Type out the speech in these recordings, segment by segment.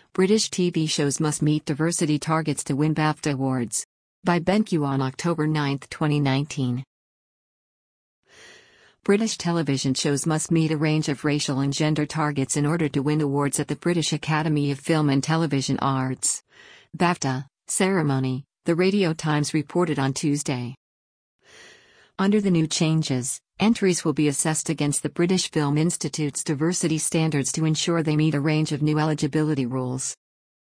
British TV shows must meet diversity targets to win BAFTA awards. By BenQ on October 9, 2019. British television shows must meet a range of racial and gender targets in order to win awards at the British Academy of Film and Television Arts BAFTA ceremony, the Radio Times reported on Tuesday. Under the new changes, entries will be assessed against the British Film Institute's diversity standards to ensure they meet a range of new eligibility rules.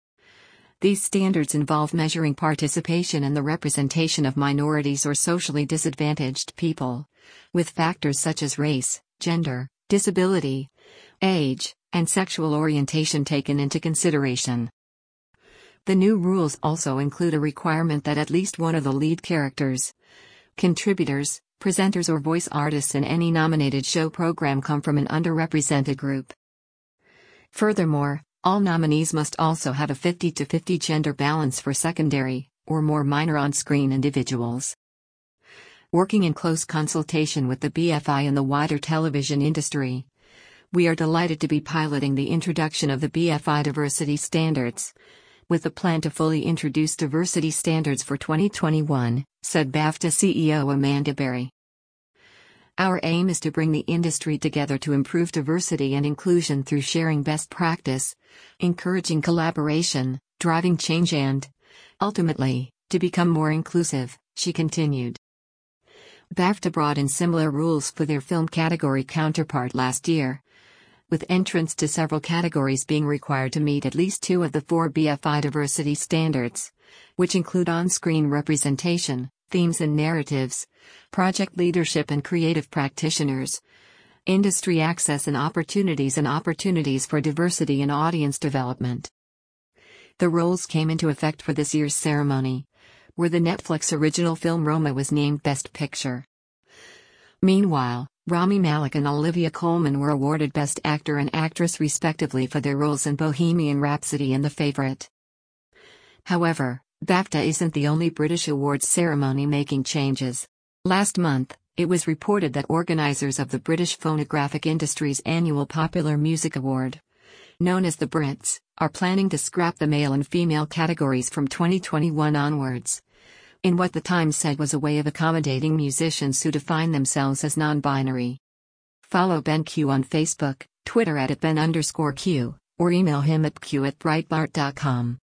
These standards involve measuring participation and the representation of minorities or socially disadvantaged people, with factors such as race, gender, disability, age, and sexual orientation taken into consideration. The new rules also include a requirement that at least one of the lead characters, contributors, presenters or voice artists in any nominated show program come from an underrepresented group. Furthermore, all nominees must also have a 50-50 gender balance for secondary, or more minor on-screen individuals. Working in close consultation with the BFI and the wider television industry, we are delighted to be piloting the introduction of the BFI diversity standards, with a plan to fully introduce diversity standards for 2021, said BAFTA CEO Amanda Berry. Our aim is to bring the industry together to improve diversity and inclusion through sharing best practice, encouraging collaboration, driving change and, ultimately, to become more inclusive, she continued. BAFTA brought in similar rules for their film category counterpart last year, with entrants to several categories being required to meet at least 2 of the 4 BFI diversity standards, which include on-screen representation, themes and narratives, project leadership and creative practitioners, industry access and opportunities for diversity and audience development. The roles came into effect for this year's ceremony, where the Netflix original film Roma was named Best Picture. Meanwhile, Rami Malek and Olivia Colman were awarded Best Actor and Actress respectively for their roles in Bohemian Rhapsody and The Favourite. However, BAFTA isn't the only British awards ceremony making changes. Last month, it was reported that organizers of the British phonographic industry's annual Popular Music Award, known as the Brits, are planning to scrap the male and female categories from 2021 onwards, in what the Times said was a way of accommodating musicians who define themselves as non-binary. Follow BenQ on Facebook, Twitter @Ben_Q, or email him at q@breitbart.com.